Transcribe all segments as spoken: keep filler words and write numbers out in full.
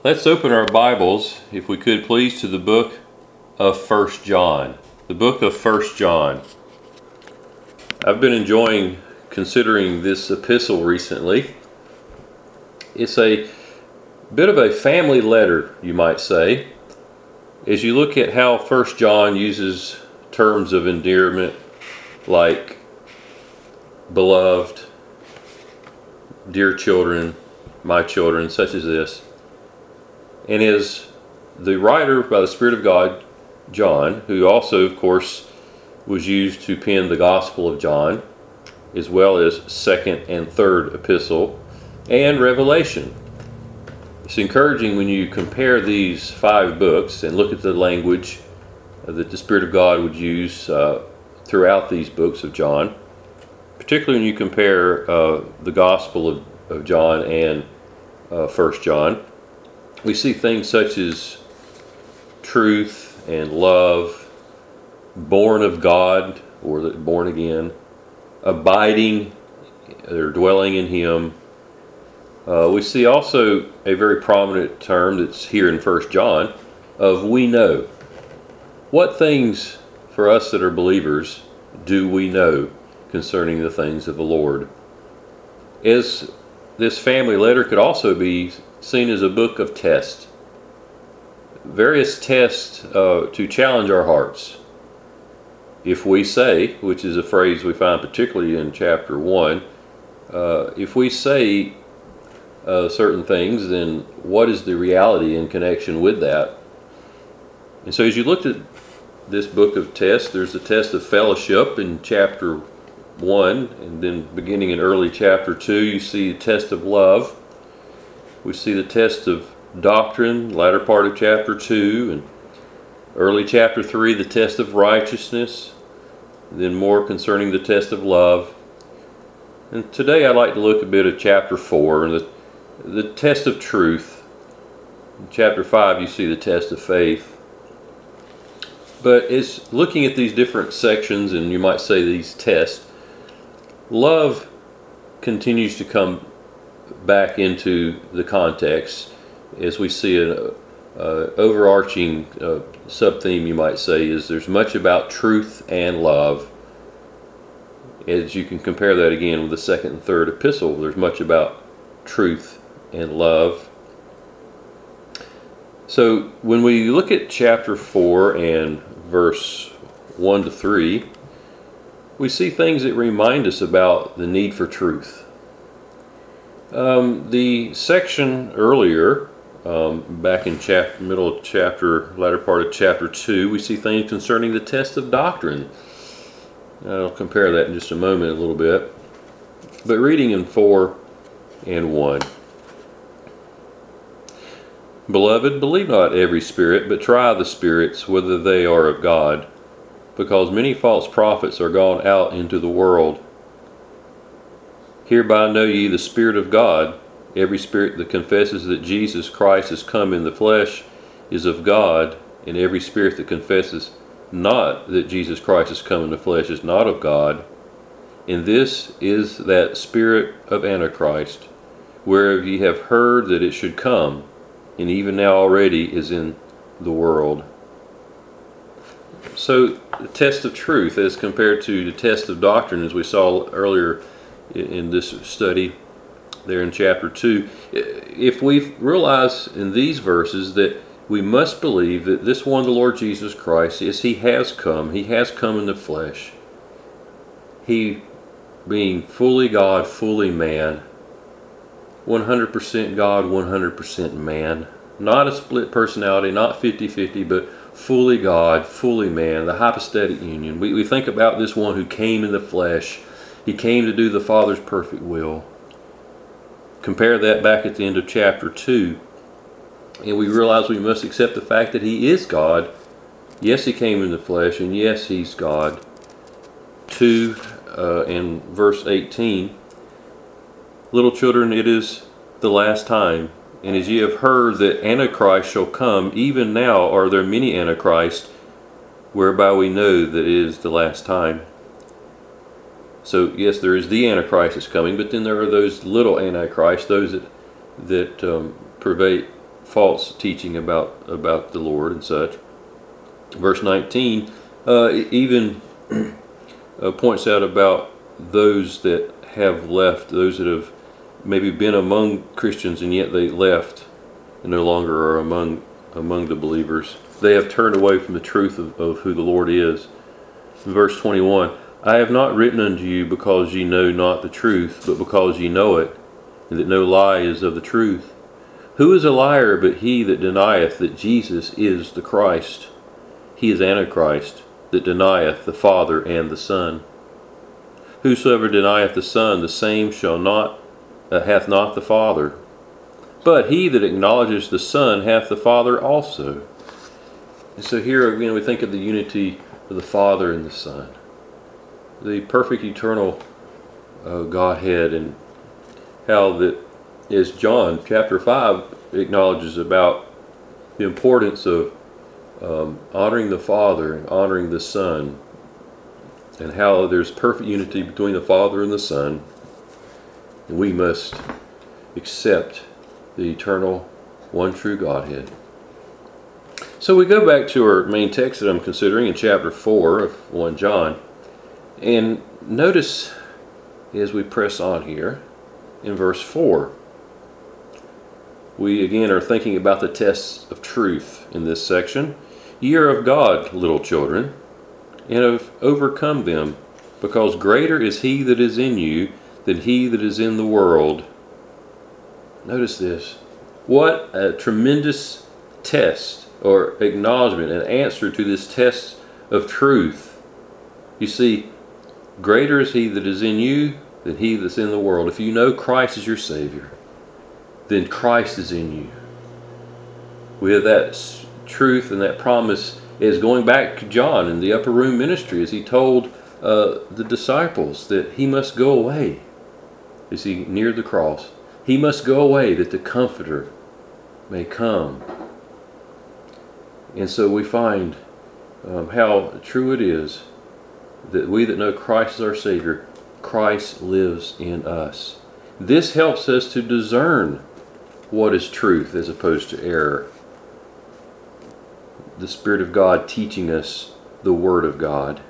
Let's open our Bibles, if we could please, to the book of First John. The book of First John. I've been enjoying considering this epistle recently. It's a bit of a family letter, you might say, as you look at how First John uses terms of endearment like beloved, dear children, my children, such as this. And is the writer by the Spirit of God, John, who also, of course, was used to pen the Gospel of John, as well as second and third epistle, and Revelation. It's encouraging when you compare these five books and look at the language that the Spirit of God would use uh, throughout these books of John, particularly when you compare uh, the Gospel of, of John and uh, First John. We see things such as truth and love, born of God, or born again, abiding or dwelling in Him. Uh, we see also a very prominent term that's here in First John of we know. What things for us that are believers do we know concerning the things of the Lord? As this family letter could also be seen as a book of tests. Various tests uh, to challenge our hearts. If we say, which is a phrase we find particularly in chapter one, uh, if we say uh, certain things, then what is the reality in connection with that? And so as you looked at this book of tests, there's the test of fellowship in chapter one, and then beginning in early chapter two, you see the test of love. We see the test of doctrine, latter part of chapter two, and early chapter three, the test of righteousness, then more concerning the test of love. And today I'd like to look a bit at chapter four, and the, the test of truth. In chapter five, you see the test of faith. But as looking at these different sections, and you might say these tests, love continues to come back into the context as we see an uh, overarching uh, sub-theme, you might say, is there's much about truth and love. As you can compare that again with the second and third epistle, there's much about truth and love. So when we look at chapter four and verse one to three, we see things that remind us about the need for truth. Um, the section earlier, um, back in chapter, middle of chapter, latter part of chapter two, we see things concerning the test of doctrine. I'll compare that in just a moment a little bit. But reading in four and one. Beloved, believe not every spirit, but try the spirits, whether they are of God, because many false prophets are gone out into the world. Hereby know ye the Spirit of God. Every spirit that confesses that Jesus Christ is come in the flesh is of God, and every spirit that confesses not that Jesus Christ is come in the flesh is not of God. And this is that spirit of Antichrist, whereof ye have heard that it should come, and even now already is in the world. So the test of truth as compared to the test of doctrine, as we saw earlier in this study there in chapter two, if we realize in these verses that we must believe that this one, the Lord Jesus Christ, is He has come, He has come in the flesh. He being fully God, fully man, one hundred percent God, one hundred percent man, not a split personality, not fifty-fifty, but fully God, fully man, the hypostatic union. We, we think about this one who came in the flesh. He came to do the Father's perfect will. Compare that back at the end of chapter two, and we realize we must accept the fact that He is God. Yes, He came in the flesh, and yes, He's God. two uh, and verse eighteen, little children, it is the last time, and as ye have heard that Antichrist shall come, even now are there many Antichrists, whereby we know that it is the last time. So yes, there is the Antichrist that's coming, but then there are those little Antichrists, those that that um, pervade false teaching about about the Lord and such. Verse nineteen uh, even uh, points out about those that have left, those that have maybe been among Christians and yet they left and no longer are among among the believers. They have turned away from the truth of, of who the Lord is. In verse twenty-one, I have not written unto you because ye know not the truth, but because ye know it, and that no lie is of the truth. Who is a liar but he that denieth that Jesus is the Christ? He is Antichrist, that denieth the Father and the Son. Whosoever denieth the Son, the same shall not uh, hath not the Father. But he that acknowledges the Son hath the Father also. And so here again we think of the unity of the Father and the Son, the perfect eternal uh, Godhead, and how that, as John chapter five acknowledges about the importance of um, honoring the Father and honoring the Son, and how there's perfect unity between the Father and the Son, and we must accept the eternal one true Godhead. So we go back to our main text that I'm considering in chapter four of First John, and notice as we press on here in verse four, we again are thinking about the tests of truth in this section. Ye are of God, little children, and have overcome them, because greater is he that is in you than he that is in the world. Notice this. What a tremendous test or acknowledgement, an answer to this test of truth. You see, greater is he that is in you than he that's in the world. If you know Christ is your Savior, then Christ is in you. We have that truth and that promise is going back to John in the upper room ministry, as he told uh, the disciples that he must go away as he neared the cross. He must go away that the Comforter may come. And so we find um, how true it is that we that know Christ is our Savior, Christ lives in us. This helps us to discern what is truth as opposed to error. The Spirit of God teaching us the Word of God.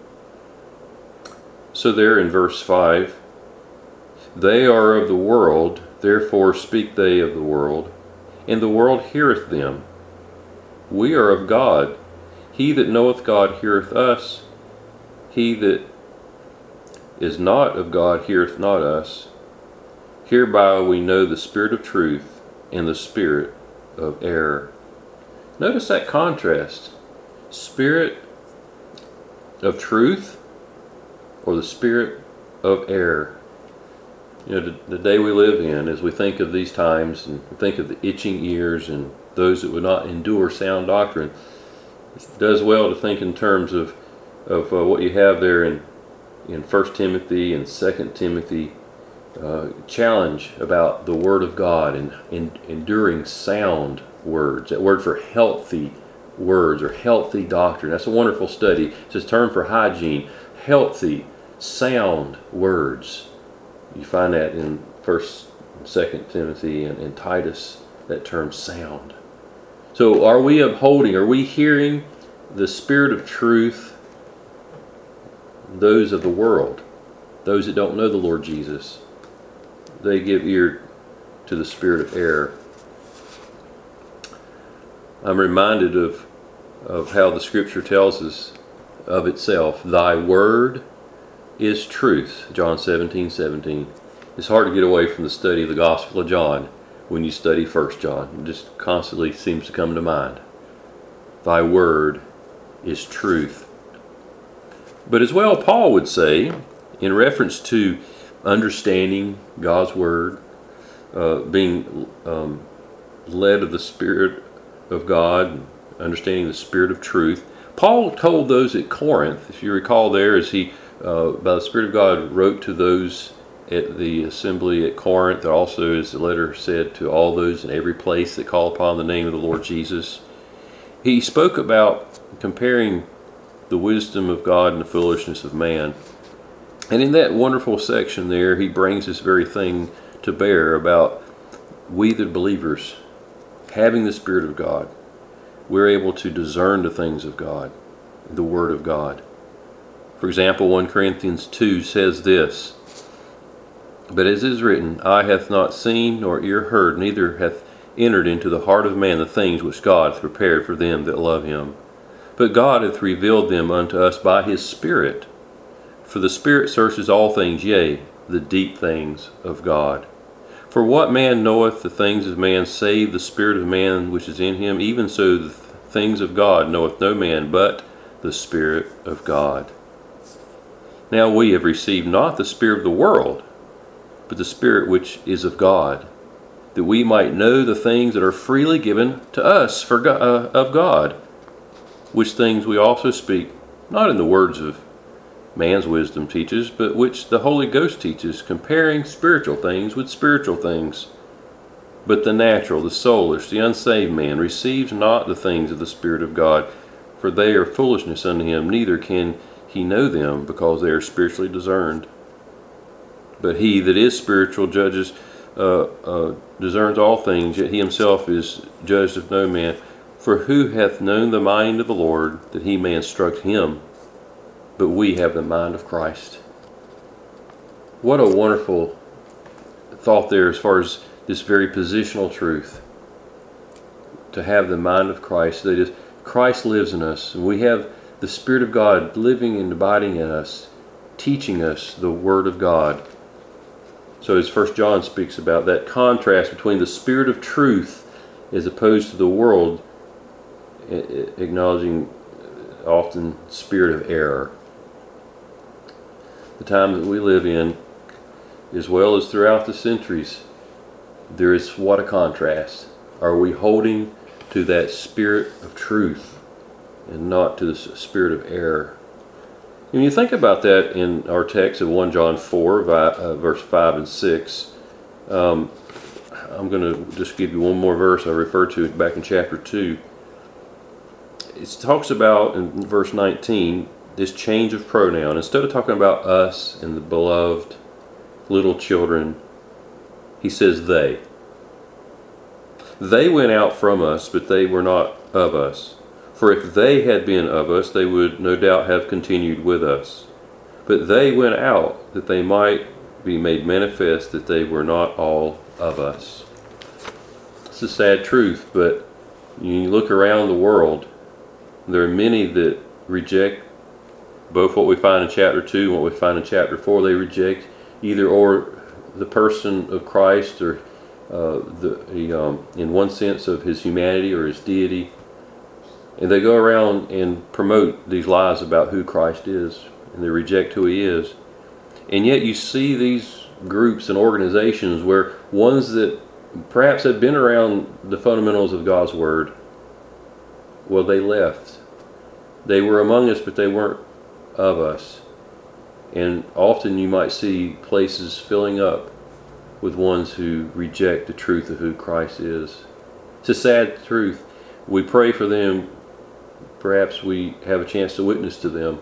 So there in verse five, they are of the world, therefore speak they of the world, and the world heareth them. We are of God. He that knoweth God heareth us. He that is not of God heareth not us. Hereby we know the spirit of truth and the spirit of error. Notice that contrast. Spirit of truth or the spirit of error. You know, the, the day we live in, as we think of these times and think of the itching ears and those that would not endure sound doctrine, it does well to think in terms of of uh, what you have there in in First Timothy and Second Timothy, uh, challenge about the Word of God and, and enduring sound words. That word for healthy words or healthy doctrine. That's a wonderful study. It's a term for hygiene. Healthy, sound words. You find that in First and Second Timothy and, and Titus. That term sound. So are we upholding, are we hearing the spirit of truth? Those of the world, those that don't know the Lord Jesus, they give ear to the spirit of error. I'm reminded of, of how the Scripture tells us of itself. Thy word is truth, John seventeen seventeen. It's hard to get away from the study of the Gospel of John when you study First John. It just constantly seems to come to mind. Thy word is truth. But as well, Paul would say, in reference to understanding God's word, uh, being um, led of the Spirit of God, understanding the Spirit of truth, Paul told those at Corinth, if you recall there, as he, uh, by the Spirit of God, wrote to those at the assembly at Corinth, also as the letter said, to all those in every place that call upon the name of the Lord Jesus. He spoke about comparing the wisdom of God and the foolishness of man. And in that wonderful section there, he brings this very thing to bear about we the believers having the Spirit of God, we're able to discern the things of God, the Word of God. For example, First Corinthians two says this, "But as is written, eye hath not seen, nor ear heard, neither hath entered into the heart of man the things which God hath prepared for them that love him. But God hath revealed them unto us by his Spirit. For the Spirit searches all things, yea, the deep things of God. For what man knoweth the things of man, save the spirit of man which is in him? Even so the things of God knoweth no man, but the Spirit of God. Now we have received not the spirit of the world, but the Spirit which is of God, that we might know the things that are freely given to us for God, uh, of God, which things we also speak, not in the words of man's wisdom teaches, but which the Holy Ghost teaches, comparing spiritual things with spiritual things. But the natural, the soulish, the unsaved man receives not the things of the Spirit of God, for they are foolishness unto him, neither can he know them, because they are spiritually discerned. But he that is spiritual judges, uh, uh, discerns all things, yet he himself is judged of no man. For who hath known the mind of the Lord, that he may instruct him? But we have the mind of Christ." What a wonderful thought there as far as this very positional truth. To have the mind of Christ, that is, Christ lives in us, and we have the Spirit of God living and abiding in us, teaching us the Word of God. So as First John speaks about that contrast between the Spirit of truth as opposed to the world, acknowledging often spirit of error. The time that we live in, as well as throughout the centuries, there is what a contrast. Are we holding to that spirit of truth and not to the spirit of error? When you think about that in our text of First John four, uh, verse five and six, um, I'm going to just give you one more verse I referred to back in chapter two. It talks about, in verse nineteen, this change of pronoun. Instead of talking about us and the beloved little children, he says they. They went out from us, but they were not of us. For if they had been of us, they would no doubt have continued with us. But they went out, that they might be made manifest that they were not all of us. It's a sad truth, but you look around the world, there are many that reject both what we find in chapter two and what we find in chapter four. They reject either or the person of Christ, or uh, the, the um, in one sense of his humanity or his deity. And they go around and promote these lies about who Christ is, and they reject who he is. And yet you see these groups and organizations where ones that perhaps had been around the fundamentals of God's Word, well, they left. They were among us, but they weren't of us. And often you might see places filling up with ones who reject the truth of who Christ is. It's a sad truth. We pray for them. Perhaps we have a chance to witness to them.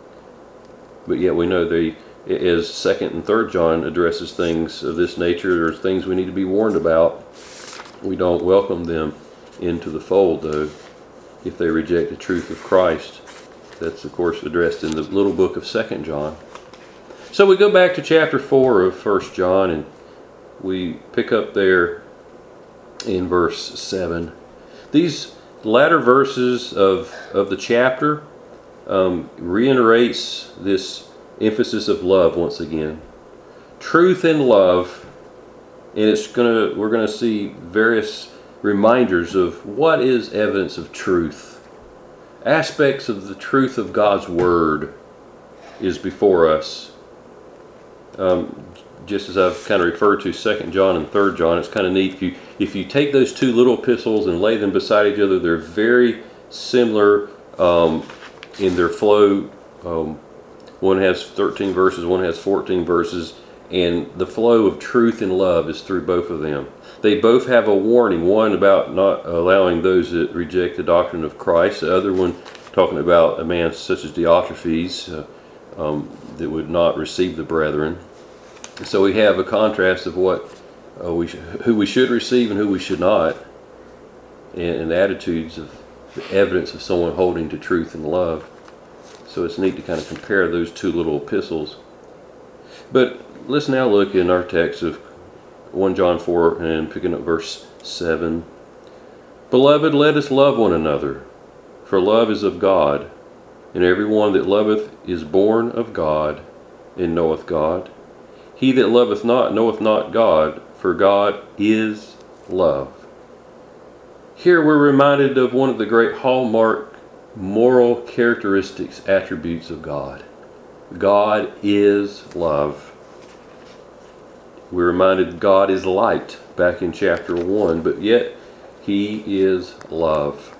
But yet we know they, as Second and Third John addresses things of this nature, there's things we need to be warned about. We don't welcome them into the fold, though, if they reject the truth of Christ. That's, of course, addressed in the little book of Second John. So we go back to chapter four of First John, and we pick up there in verse seven. These latter verses of, of the chapter um, reiterates this emphasis of love once again. Truth and love, and it's gonna we're gonna see various reminders of what is evidence of truth. Aspects of the truth of God's Word is before us. Um, just as I've kind of referred to Second John and Third John, it's kind of neat. If you, if you take those two little epistles and lay them beside each other, they're very similar um, in their flow. Um, one has thirteen verses, one has fourteen verses, and the flow of truth and love is through both of them. They both have a warning, one about not allowing those that reject the doctrine of Christ, the other one talking about a man such as Diotrephes uh, um, that would not receive the brethren. So we have a contrast of what uh, we sh- who we should receive and who we should not. and, and attitudes of the evidence of someone holding to truth and love. So it's neat to kind of compare those two little epistles. But let's now look in our text of First John four and picking up verse seven. Beloved, let us love one another, for love is of God, and every one that loveth is born of God, and knoweth God. He that loveth not knoweth not God, for God is love. Here we're reminded of one of the great hallmark moral characteristics, attributes of God. God is love. We're reminded God is light back in chapter one, but yet He is love.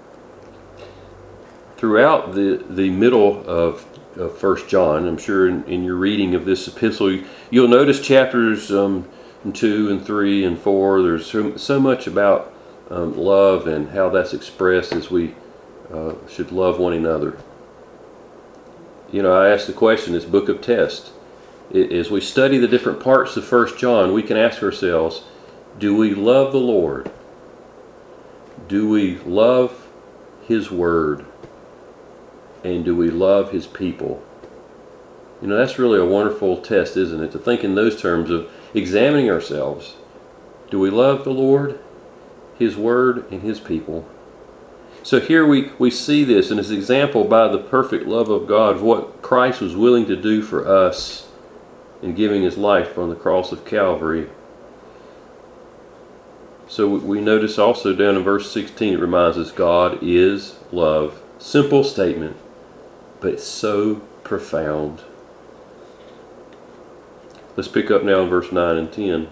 Throughout the, the middle of, of First John, I'm sure in, in your reading of this epistle, you, you'll notice chapters um, two and three and four. There's so, so much about um, love and how that's expressed as we uh, should love one another. You know, I asked the question, this book of tests. As we study the different parts of First John, we can ask ourselves, do we love the Lord? Do we love His Word? And do we love His people? You know, that's really a wonderful test, isn't it? To think in those terms of examining ourselves. Do we love the Lord, His Word, and His people? So here we, we see this in this example by the perfect love of God, of what Christ was willing to do for us in giving His life on the cross of Calvary. So we notice also down in verse sixteen, it reminds us God is love. Simple statement, but so profound. Let's pick up now in verse nine and ten.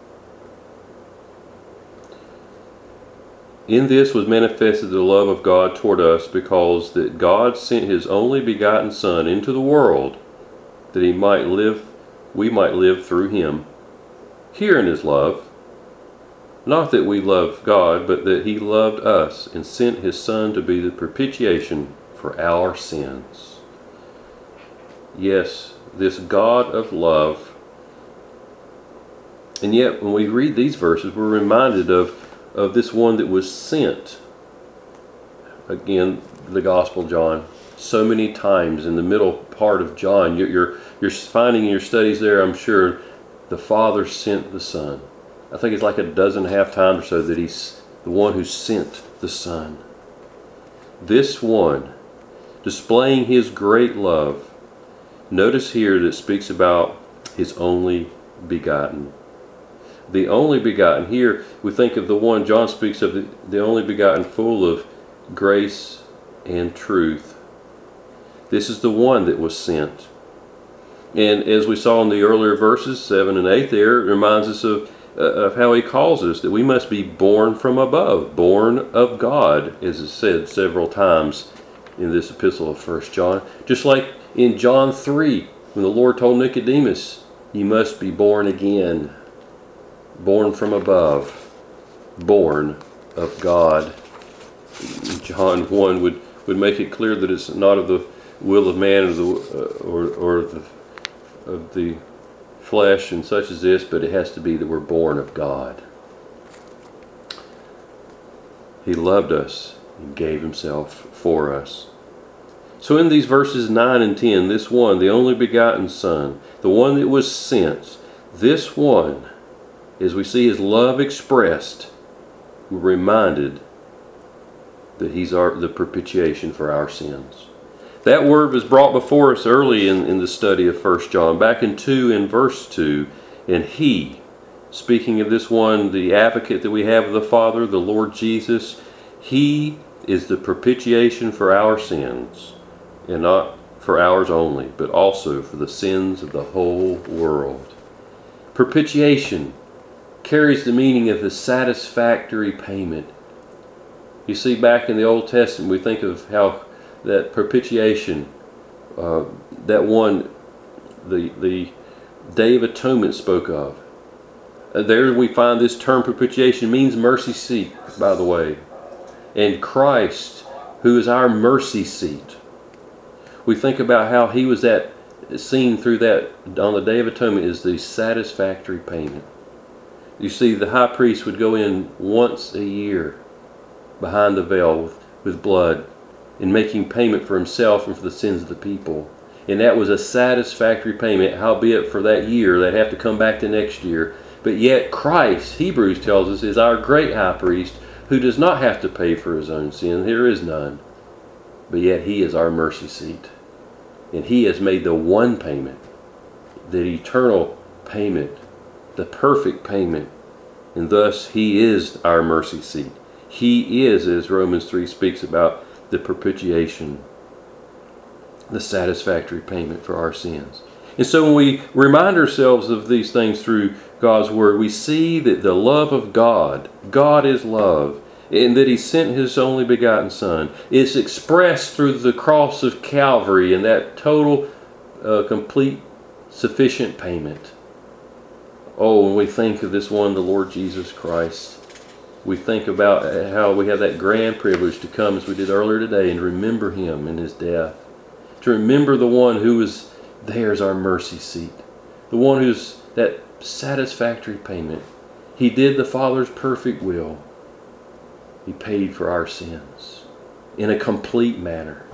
In this was manifested the love of God toward us, because that God sent His only begotten Son into the world, that He might live, we might live through Him. Herein is love, not that we loved God, but that He loved us and sent His Son to be the propitiation for our sins. Yes, this God of love. And yet, when we read these verses, we're reminded of, of this one that was sent. Again, the Gospel John. So many times in the middle part of John, you're, you're, you're finding in your studies there, I'm sure, the Father sent the Son. I think it's like a dozen and a half times or so that He's the one who sent the Son. This one, displaying His great love. Notice here that it speaks about His only begotten. The only begotten. Here we think of the one, John speaks of the, the only begotten, full of grace and truth. This is the one that was sent. And as we saw in the earlier verses, seven and eight there, it reminds us of, uh, of how He calls us, that we must be born from above, born of God, as is said several times in this epistle of First John. Just like in John three, when the Lord told Nicodemus, you must be born again. Born from above, born of God. John one would, would make it clear that it's not of the will of man or the, uh, or, or the, of the flesh and such as this, but it has to be that we're born of God. He loved us and gave Himself for us. So in these verses nine and ten, this one, the only begotten Son, the one that was sent, this one, as we see His love expressed, we're reminded that He's our, the propitiation for our sins. That word was brought before us early in, in the study of First John, back in two and verse two. And He, speaking of this one, the advocate that we have with the Father, the Lord Jesus, He is the propitiation for our sins, and not for ours only, but also for the sins of the whole world. Propitiation carries the meaning of the satisfactory payment. You see, back in the Old Testament, we think of how that propitiation, uh, that one, the the Day of Atonement spoke of. Uh, there we find this term propitiation means mercy seat, by the way. And Christ, who is our mercy seat. We think about how He was that seen through that on the Day of Atonement is the satisfactory payment. You see, the high priest would go in once a year behind the veil with, with blood, in making payment for himself and for the sins of the people. And that was a satisfactory payment, howbeit for that year. They'd have to come back the next year. But yet Christ, Hebrews tells us, is our great high priest who does not have to pay for his own sin. There is none. But yet he is our mercy seat. And he has made the one payment, the eternal payment, the perfect payment. And thus he is our mercy seat. He is, as Romans three speaks about, the propitiation, the satisfactory payment for our sins. And so when we remind ourselves of these things through God's Word, we see that the love of God, God is love, and that he sent his only begotten Son, is expressed through the cross of Calvary and that total, uh, complete, sufficient payment. Oh, when we think of this one, the Lord Jesus Christ, we think about how we have that grand privilege to come, as we did earlier today, and remember him in his death. To remember the one who is there as our mercy seat. The one who's that satisfactory payment. He did the Father's perfect will. He paid for our sins in a complete manner.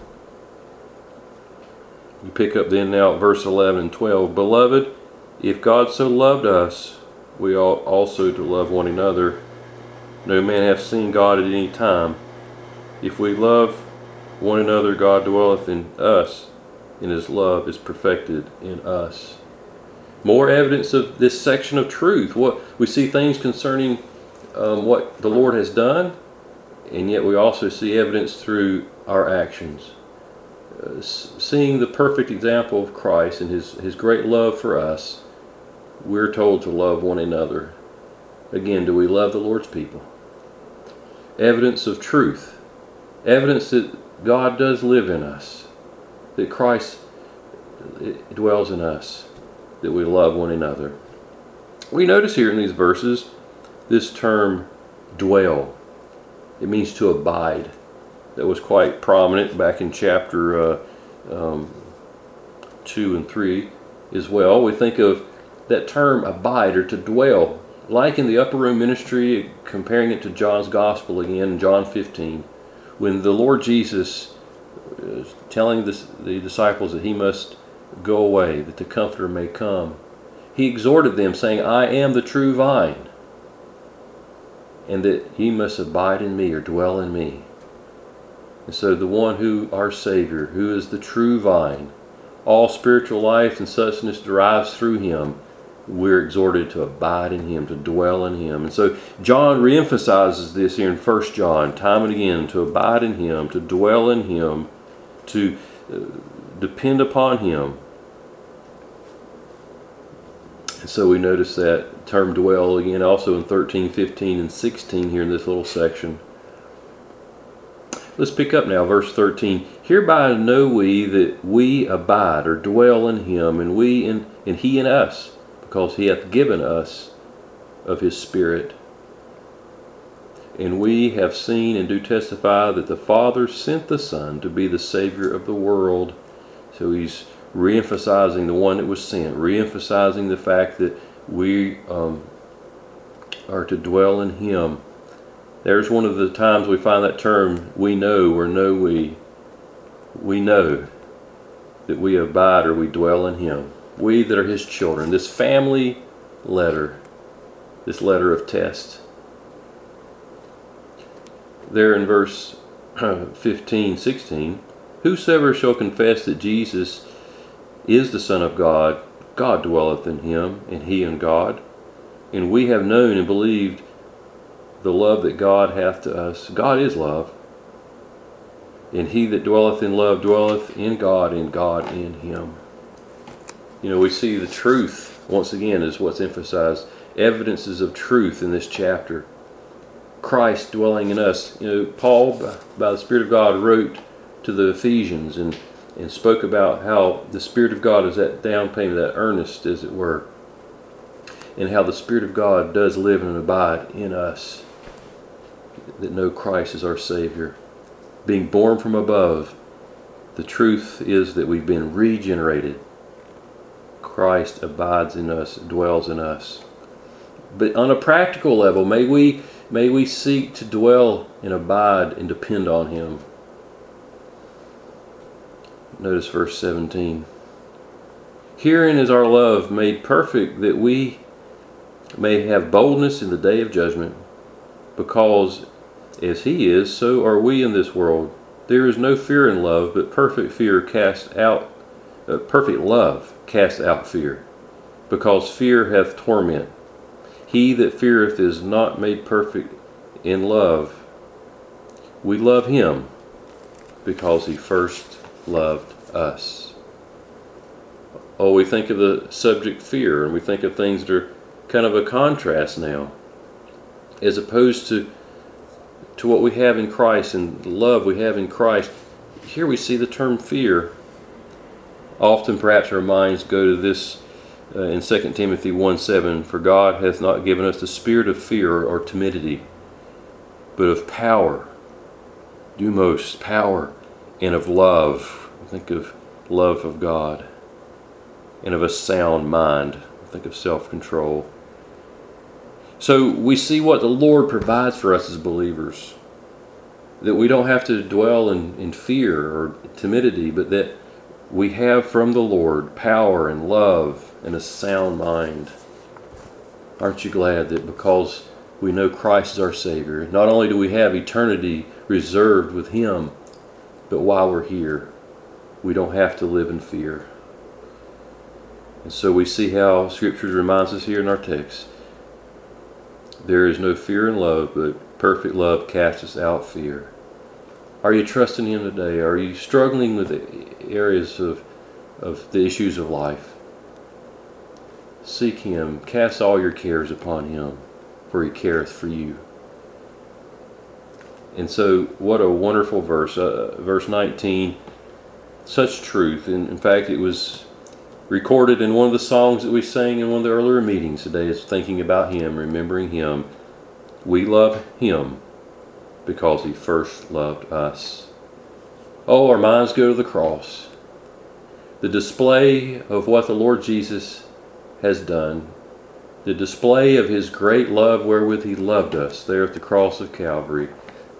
You pick up then now at verse eleven and twelve. Beloved, if God so loved us, we ought also to love one another. No man hath seen God at any time. If we love one another, God dwelleth in us, and his love is perfected in us. More evidence of this section of truth. What we see things concerning um, what the Lord has done, and yet we also see evidence through our actions. Uh, seeing the perfect example of Christ and his, his great love for us, we're told to love one another. Again, do we love the Lord's people? Evidence of truth. Evidence that God does live in us. That Christ dwells in us. That we love one another. We notice here in these verses this term dwell. It means to abide. That was quite prominent back in chapter uh, um, two and three as well. We think of that term abide, or to dwell, like in the upper room ministry, comparing it to John's gospel again, John fifteen, when the Lord Jesus is telling this, the disciples that he must go away, that the Comforter may come. He exhorted them, saying, I am the true vine, and that ye must abide in me, or dwell in me. And so the one who, our Savior, who is the true vine, all spiritual life and sustenance derives through him. We're exhorted to abide in him, to dwell in him. And so John reemphasizes this here in First John, time and again, to abide in him, to dwell in him, to uh, depend upon him. And so we notice that term dwell again also in thirteen, fifteen, and sixteen here in this little section. Let's pick up now verse thirteen. Hereby know we that we abide, or dwell in him, and we in, and he in us, because he hath given us of his Spirit. And we have seen and do testify that the Father sent the Son to be the Savior of the world. So he's re-emphasizing the one that was sent, re-emphasizing the fact that we um, are to dwell in him. There's one of the times we find that term, we know, or know we. We know that we abide, or we dwell in him. We that are his children. This family letter, this letter of test. There in verse fifteen, sixteen, whosoever shall confess that Jesus is the Son of God, God dwelleth in him, and he in God. And we have known and believed the love that God hath to us. God is love. And he that dwelleth in love dwelleth in God, and God in him. You know, we see the truth, once again, is what's emphasized. Evidences of truth in this chapter. Christ dwelling in us. You know, Paul, by the Spirit of God, wrote to the Ephesians and, and spoke about how the Spirit of God is that down payment, that earnest, as it were. And how the Spirit of God does live and abide in us. That know Christ is our Savior. Being born from above, the truth is that we've been regenerated. Christ abides in us, dwells in us. But on a practical level, may we May we seek to dwell and abide and depend on him. Notice verse seventeen. Herein is our love made perfect, that we may have boldness in the day of judgment, because as he is, so are we in this world. There is no fear in love, but perfect fear casts out, uh, perfect love casts out fear, because fear hath torment. He that feareth is not made perfect in love. We love him because he first loved us. Oh, we think of the subject fear, and we think of things that are kind of a contrast now, as opposed to to what we have in Christ and the love we have in Christ. Here we see the term fear. Often perhaps our minds go to this uh, in Second Timothy one seven, for God hath not given us the spirit of fear or timidity, but of power, dumos, power, and of love. Think of love of God, and of a sound mind. Think of self-control. So we see what the Lord provides for us as believers, that we don't have to dwell in, in fear or timidity, but that we have from the Lord power and love and a sound mind. Aren't you glad that because we know Christ is our Savior, not only do we have eternity reserved with him, but while we're here, we don't have to live in fear. And so we see how Scripture reminds us here in our text, there is no fear in love, but perfect love casteth out fear. Are you trusting him today? Are you struggling with the areas of, of the issues of life? Seek him. Cast all your cares upon him, for he careth for you. And so, what a wonderful verse. Uh, verse nineteen, such truth. And in fact, it was recorded in one of the songs that we sang in one of the earlier meetings today. Is thinking about him, remembering him. We love him because he first loved us. Oh, our minds go to the cross. The display of what the Lord Jesus has done. The display of his great love wherewith he loved us there at the cross of Calvary.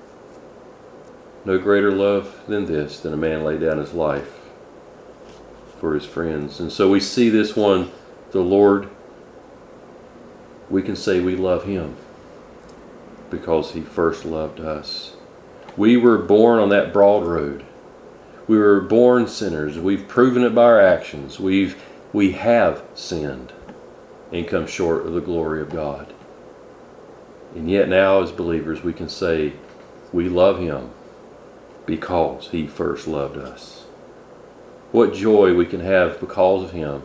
No greater love than this, than a man lay down his life for his friends. And so we see this one, the Lord, we can say we love him because he first loved us. We were born on that broad road. We were born sinners. We've proven it by our actions. We've we have sinned and come short of the glory of God. And yet now as believers we can say we love him because he first loved us. What joy we can have because of him.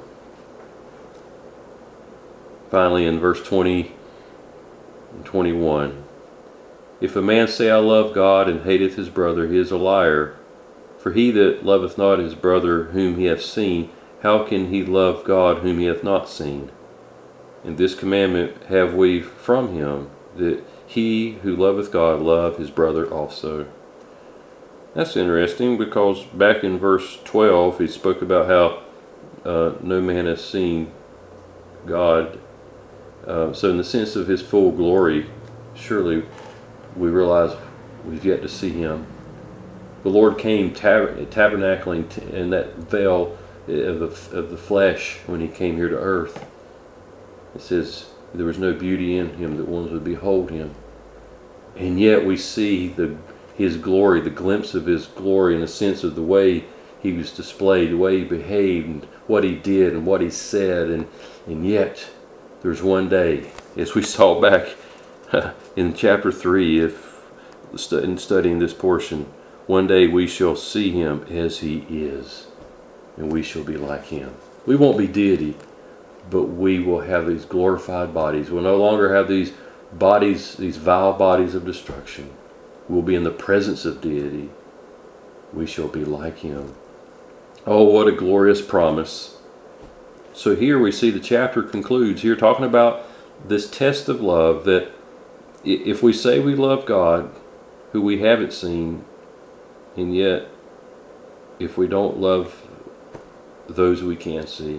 Finally, in verse twenty and twenty-one, if a man say, I love God, and hateth his brother, he is a liar. For he that loveth not his brother whom he hath seen, how can he love God whom he hath not seen? And this commandment have we from him, that he who loveth God love his brother also. That's interesting, because back in verse twelve he spoke about how uh, no man has seen God. Uh, so in the sense of his full glory, surely we realize we've yet to see him. The Lord came tab- tabernacling t- in that veil of the, of the flesh when he came here to earth. It says there was no beauty in him that one would behold him. And yet we see the his glory, the glimpse of his glory in the sense of the way he was displayed, the way he behaved, and what he did and what he said. And, and yet there's one day, as we saw back in chapter three, if in studying this portion, one day we shall see him as he is, and we shall be like him. We won't be deity, but we will have these glorified bodies. We'll no longer have these bodies, these vile bodies of destruction. We'll be in the presence of deity. We shall be like him. Oh, what a glorious promise. So here we see the chapter concludes here talking about this test of love, that if we say we love God, who we haven't seen, and yet if we don't love those we can't see,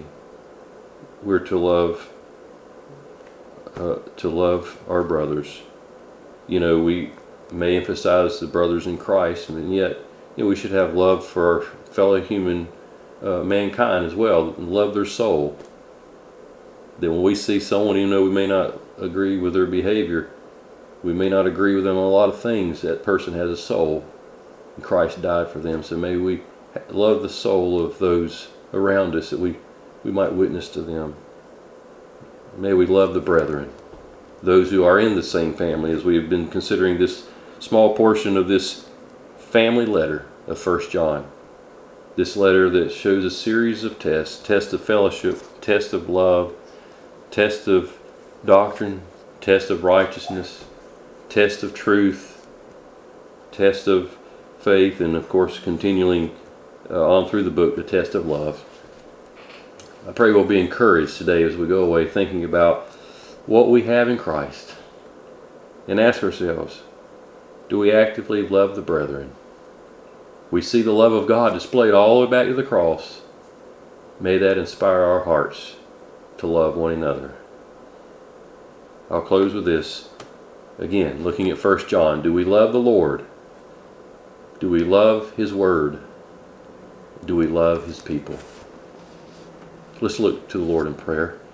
we're to love uh, to love our brothers you know, we may emphasize the brothers in Christ, and yet, you know, we should have love for our fellow human uh, mankind as well, and love their soul. That when we see someone, even though we may not agree with their behavior, we may not agree with them on a lot of things, that person has a soul, and Christ died for them. So may we love the soul of those around us, that we, we might witness to them. May we love the brethren, those who are in the same family, as we have been considering this small portion of this family letter of First John. This letter that shows a series of tests, test of fellowship, test of love, test of doctrine, test of righteousness, test of truth, test of faith, and of course continuing uh, on through the book, the test of love. I pray we'll be encouraged today as we go away thinking about what we have in Christ, and ask ourselves, do we actively love the brethren? We see the love of God displayed all the way back to the cross. May that inspire our hearts to love one another. I'll close with this. Again, looking at First John, do we love the Lord? Do we love His Word? Do we love His people? Let's look to the Lord in prayer.